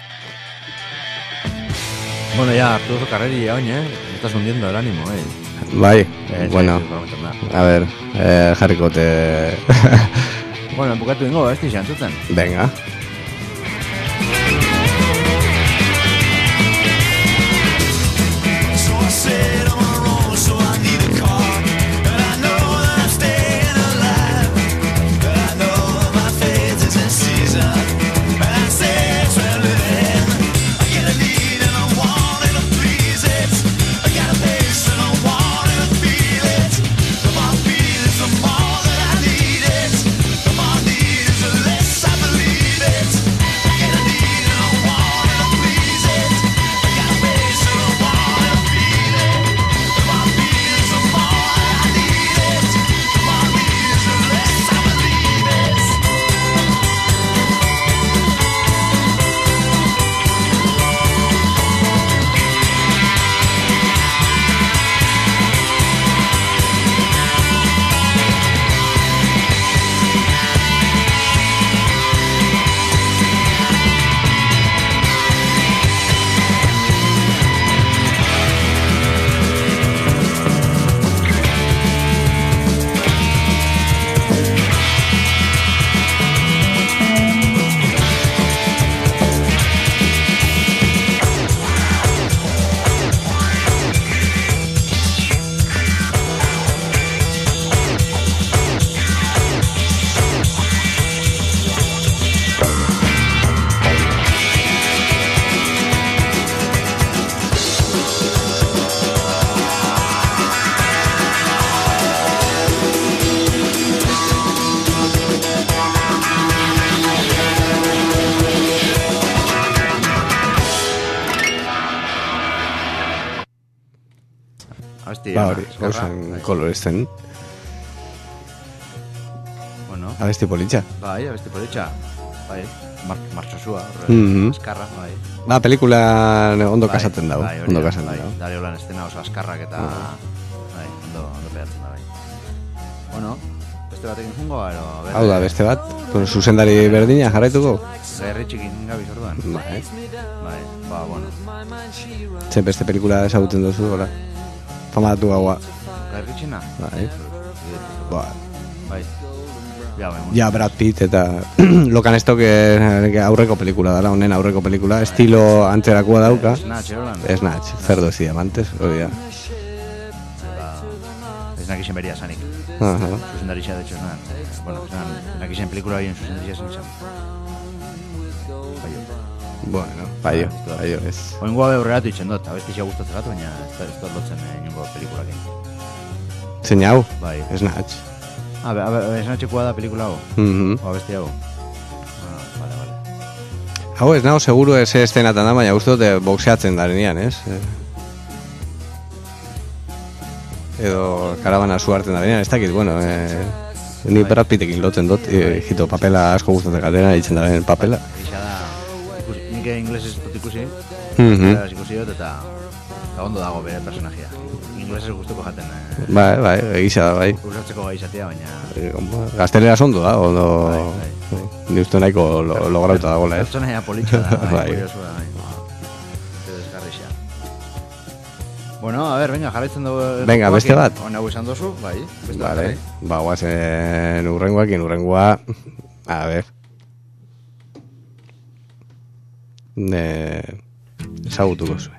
[SPEAKER 3] Bueno, ya, Arturo Carreri, oye, me estás hundiendo el ánimo,
[SPEAKER 2] Bai, bueno,
[SPEAKER 3] sí,
[SPEAKER 2] a ver, jarrikote...
[SPEAKER 3] Bueno, bukatu ingo, ez dixan zuten.
[SPEAKER 2] Venga. Hori, gauzan koloresten.
[SPEAKER 3] Bueno.
[SPEAKER 2] Abesti politxa.
[SPEAKER 3] Bai, abesti politxa. Bai, martxosua, askarra, bai.
[SPEAKER 2] Ba, pelikulan ondo kasaten dago.
[SPEAKER 3] Bai,
[SPEAKER 2] ondo kasaten
[SPEAKER 3] bai,
[SPEAKER 2] dago.
[SPEAKER 3] Dario lan estena oso askarrak eta... Bai, ondo pegatzen da, bai. Bueno, beste batekin jungo, ero...
[SPEAKER 2] Hau da, beste bat? Zuzendari berdina jarraituko?
[SPEAKER 3] Gairri txikin gabiz orduan.
[SPEAKER 2] Bai.
[SPEAKER 3] Bai, ba, bueno.
[SPEAKER 2] Zen beste pelikula ezagutzen duzu, hola? Famatu gaua.
[SPEAKER 3] Gairri txina?
[SPEAKER 2] Bai. Ba.
[SPEAKER 3] Bai.
[SPEAKER 2] Ja, Brad Pitt eta Lokan Stock aurreko pelikula dara, honen aurreko pelikula, estilo antzerakoa dauka. Snatch, cerdo ez diamantes, hori da.
[SPEAKER 3] Snatch izen beria zanik. Zuzendaritza, de hecho, bueno, Snatch izen pelikula horien zuzendaritza zen.
[SPEAKER 2] Bueno, paio, ez.
[SPEAKER 3] Oingoa beurreratu itxen dut, abestizia gustatzen bat, baina ez dut lotzen ingo pelikulakin.
[SPEAKER 2] Zein hau?
[SPEAKER 3] Bai.
[SPEAKER 2] Snatch.
[SPEAKER 3] Snatchekoa da pelikula hau? O abesti hau? Vale.
[SPEAKER 2] Hau ez nago seguro ez estenatan da, baina guztot boxeatzen darenean, ez? Edo karabana suartzen darenean, ez dakit, bueno, ni Brad Pittekin lotzen dut, hito papela asko gustatzen gatena, ditzen daren papela.
[SPEAKER 3] Nik inglesez dut ikusi, ikusi dut eta ondo dago bere personajea. Inglesez gustuko jaten.
[SPEAKER 2] Bai, egisa da, bai.
[SPEAKER 3] Usatzeko gai izatea, baina...
[SPEAKER 2] Gaztelera ondo da, ondo... Ni uste nahiko lograuta dagoela, ez?
[SPEAKER 3] Pertsonaia politxa da, bai, kuriosua, bai. Desgarrixa. Bueno, a ver, venga, jarraitzen dugu...
[SPEAKER 2] Venga, beste bat.
[SPEAKER 3] Hona izan dozu, bai.
[SPEAKER 2] Vale, ba, guazen urrengoa... A ver... Ezagutuko zuen.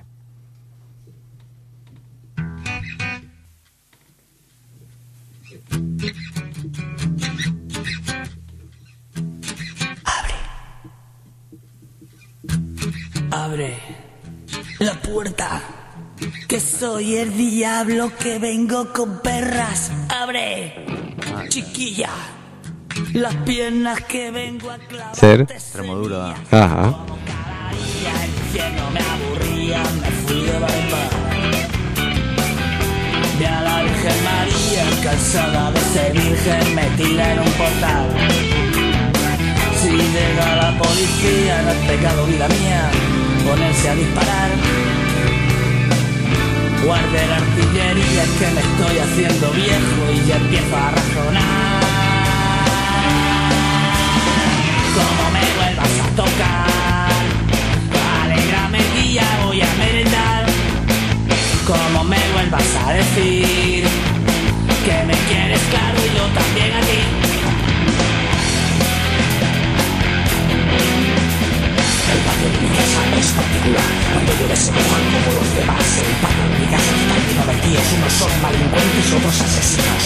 [SPEAKER 8] Abre la puerta, que soy el diablo que vengo con perras. Abre, chiquilla, las piernas que vengo a clavar.
[SPEAKER 2] Zer?
[SPEAKER 3] Extremodura.
[SPEAKER 2] Aha.
[SPEAKER 8] El infierno me aburría, me fui de barba. Vi a la Virgen María, cansada de ser virgen, metida en un portal. Si llega la policía, no es pecado, vida mía, ponerse a disparar. Guarde la artillería, es que me estoy haciendo viejo y ya empiezo a razonar. Como me vuelvas a tocar, alégrame que ya voy a merendar. vuelvas a decir que me quieres claro y yo también a ti. El patio de mi casa es particular. Cuando llueve se mojan como los demás. El patio de mi casa está lleno de tíos. Unos son delincuentes, otros asesinos.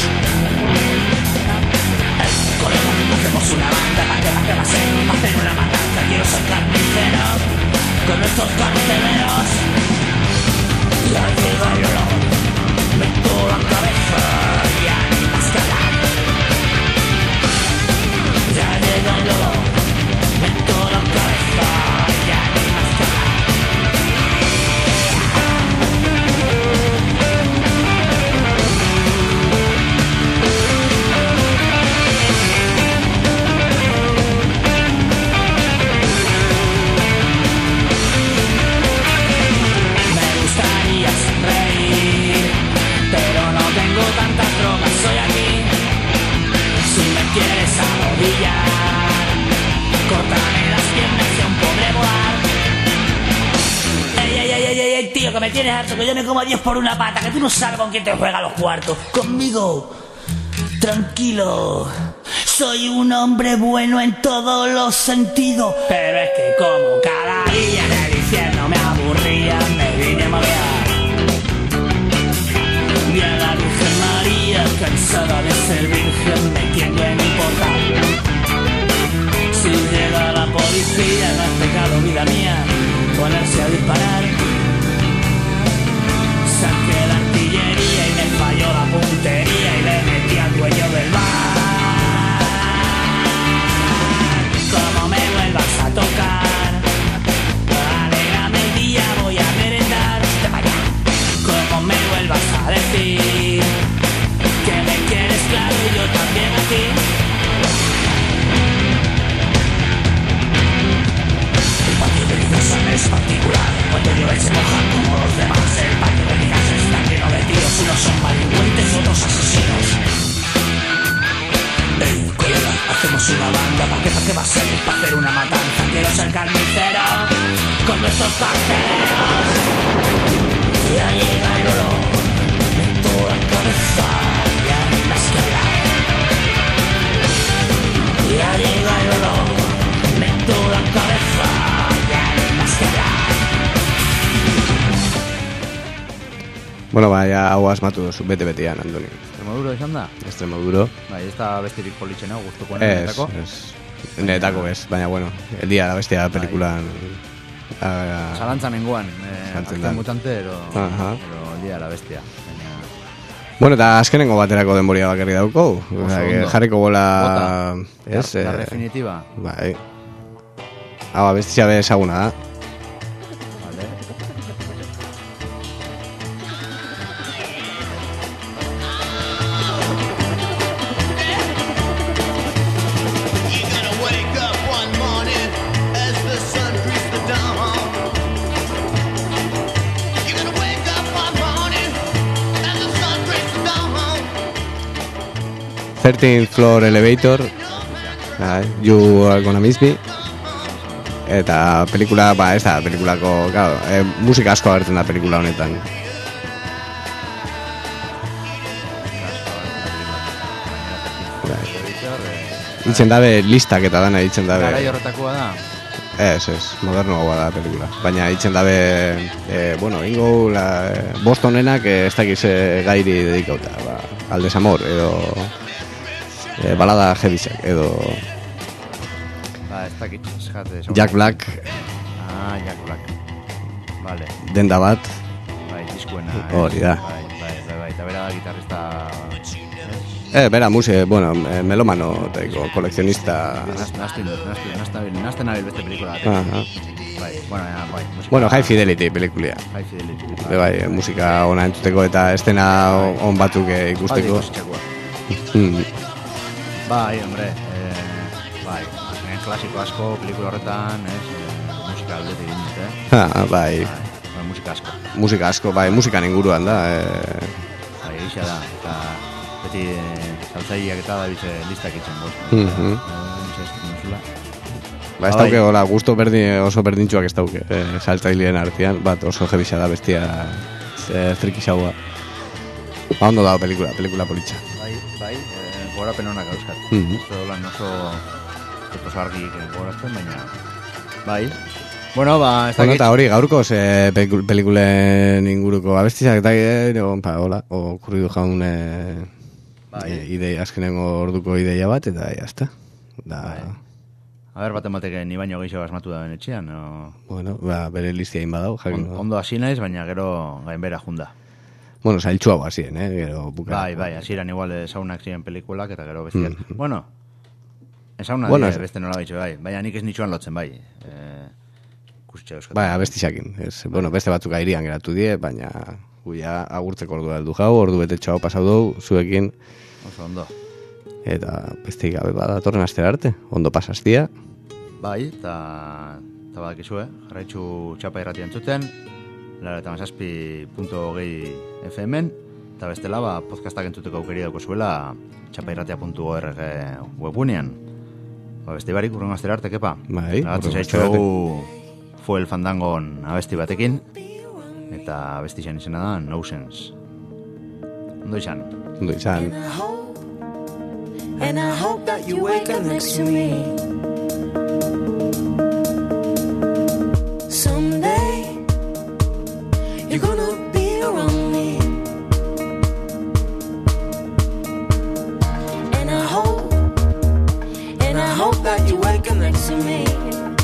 [SPEAKER 8] Colega, hacemos una banda. ¿Para qué va a ser? Para hacer una matanza. Quiero ser carnicero con estos carceleros. Ya llega el olor, meto la cabeza y animas que hablar. Ya llega el olor, meto la cabeza y animas que hablar. Me gustaría sonreír, pero no tengo tantas drogas, soy aquí. Si me quieres arrodillar, córtame las piernas y aún podré volar. Ey, tío, que me tienes harto, que yo me como a 10 por una pata, que tú no sabes con quién te juega los cuartos. Conmigo, tranquilo, soy un hombre bueno en todos los sentidos. Pero es que como cada día en el infierno me aburría, me vine a marear. Vi a la Virgen María, cansada de ser virgen, me tiende a importar. Si llega la policía, no es pecado, vida mía, ponerse a disparar. Saqué la artillería y me falló la puntería y le metí al dueño del bar. Como me vuelvas a tocar, alégrame el día, voy a merendar. Como me vuelvas a decir que me quieres claro y yo también a ti. El patio de mi casa es particular. Cuando llueve se mojan como los demás. El patio de mi casa está lleno de tíos. Unos son delincuentes, otros asesinos. Ey, colega, hacemos una banda. ¿Para qué va a ser? Para hacer una matanza. Quiero ser carnicero con nuestros carcereros. Ya llega el olor, meto la cabeza y animas que hablar. Ya llega el olor, meto la cabeza y animas que hablar.
[SPEAKER 2] Bueno, ja hau asmatu duzu, bete-betean, Andoni.
[SPEAKER 3] Extremoduro izan da?
[SPEAKER 2] Extremoduro.
[SPEAKER 3] Bai, ez da bestirik politxena, gustuko netako.
[SPEAKER 2] Netako bez, baina bueno, el día de la bestia pelikulan...
[SPEAKER 3] Zalantzan nengoan, Acción Mutante, pero el día de la bestia.
[SPEAKER 2] Bueno, eta azkenengo baterako denboria bakarri dauko. Jarriko bola...
[SPEAKER 3] La definitiva.
[SPEAKER 2] Bai. Hau, bestia be ezaguna da. Thirteenth Floor Elevator, You Are Gonna Miss Me. Eta pelikula, ez da pelikulako, claro, musika asko agertzen da pelikula honetan. Itzen dabe listak eta dana itzen dabe.
[SPEAKER 3] Garai horretakoa da?
[SPEAKER 2] Ez, modernoa da pelikula. Baina itzen dabe, bueno, ingo Bostonenak ez dakiz gairi dedikauta, al desamor, edo... balada heavysak, edo...
[SPEAKER 3] ez dakit,
[SPEAKER 2] Jack Black.
[SPEAKER 3] Jack Black. Vale.
[SPEAKER 2] Denda bat.
[SPEAKER 3] Bai, diskuena.
[SPEAKER 2] Hori da.
[SPEAKER 3] Bai, eta bera da gitarrista...
[SPEAKER 2] Bera, bueno, melomano, kolekzionista...
[SPEAKER 3] Nazten nabil beste pelikula. Bai,
[SPEAKER 2] bueno, High Fidelity pelikulia.
[SPEAKER 3] High Fidelity.
[SPEAKER 2] Bai, musika ona entzuteko eta estena on batzuk ikusteko.
[SPEAKER 3] Bai, hombre, bai, azkenean klasiko asko pelikula horretan, musika aldetik dut,
[SPEAKER 2] bai. Musika asko, bai, musikan inguruan da.
[SPEAKER 3] Bai, egisa da, eta beti saltzaileak eta da bize listak itzen goz.
[SPEAKER 2] Ba, ez dauke, hola, gusto oso berdintxuak ez dauke, saltzaileen artean, bat oso jebisa da bestia frikixaua. Ba, ondo dago pelikula politxa.
[SPEAKER 3] Bai, gorapen honak dauzkat. Ez da oso argik gorazten, baina... Bai. Bueno, ba...
[SPEAKER 2] Eta hori, gaurkoz pelikulen inguruko abestizak eta hola, okurridu jaun azkenengo orduko ideia bat, eta jazta.
[SPEAKER 3] A ber, batek ni baino gehiago asmatu da benetxean,
[SPEAKER 2] Bueno, bere listia inbadau, jakin.
[SPEAKER 3] Ondo hasi naiz, baina gero gainbera junda.
[SPEAKER 2] Bueno, zailtxua hasien, gero buka.
[SPEAKER 3] Bai, hasieran igual esaunak ziren pelikulak, eta gero bestiak. Bueno, esaunak dire beste nola baitxo, bai. Baina nik ez nitxuan lotzen, bai.
[SPEAKER 2] Bai, abestizakin. Bueno, beste batzuk airian geratu die, baina guia agurtzeko ordua heldu jau, ordu betetxo hau pasau dugu, zuekin.
[SPEAKER 3] Oso ondo.
[SPEAKER 2] Eta beste gabe badatorren astera arte, ondo pasaztia.
[SPEAKER 3] Bai, eta badakizu, jarraitzu txapa irratian zuten, 97.8 FM-en, eta bestela, podcastak entzuteko aukeri dauko zuela txapairratia.org webunean. Beste barik, urrengo astera arte, kepa?
[SPEAKER 2] Bai,
[SPEAKER 3] urrengo astera arte. Fuel Fandangon abesti batekin, eta abesti izena da No Sense. Ondo izan.
[SPEAKER 7] And I hope that you wake up next to me. Someday you're gonna be around me. And I hope that you wake up next to me.